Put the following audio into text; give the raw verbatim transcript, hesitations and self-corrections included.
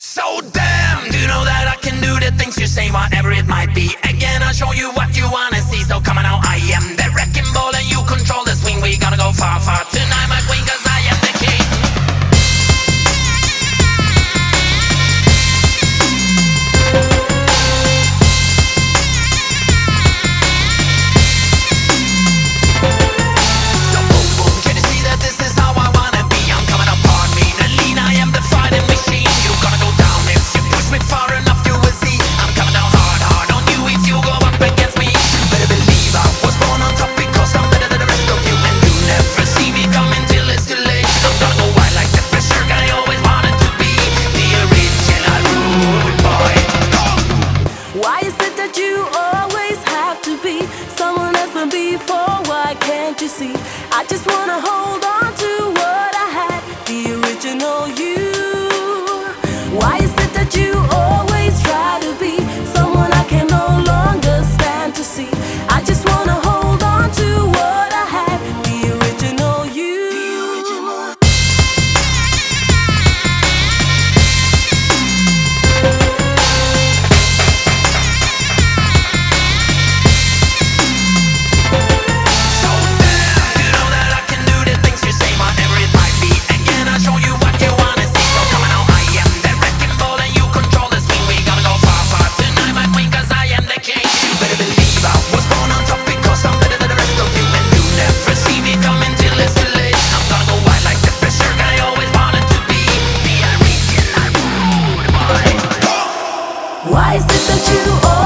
So damn, do you know that I can do the things you say, whatever it might be. Again, I'll show you what you wanna see. So come on now, I am the wrecking ball and you control the swing. We gotta go far, far tonight, my queen, cause I am the king. So boom, boom, can you see that this is how I wanna be? I'm coming upon me, Nalene, I am the fighting machine. You gotta go down if you push me far enough, you will see. I'm coming down hard, hard on you if you go up against me. Better believe I was born on top because I'm better than the rest of you. And you never see me coming till it's too late. I'm gonna go wild like the pressure guy always wanted to be. The original rude boy. Go! Why is it that you always have to be someone else than before? Why can't you see? I just wanna hold on to what I had, the original you. Why is it that you always try to be someone I can no longer stand to see? I just wanna hold on to what I had, the original you. So damn, you know that I can do the things you say, whatever it might be. Again, I'll show you what you wanna see. So come on now, I am the wrecking ball and you control the swing. We gotta go far, far tonight, my queen, cause I am the king. You better believe I was born on top because I'm better than the rest of you. And you never see me coming till it's too late. I'm gonna go wild like the pressure guy always wanted to be. The original rude boy. Go! Why is it that you always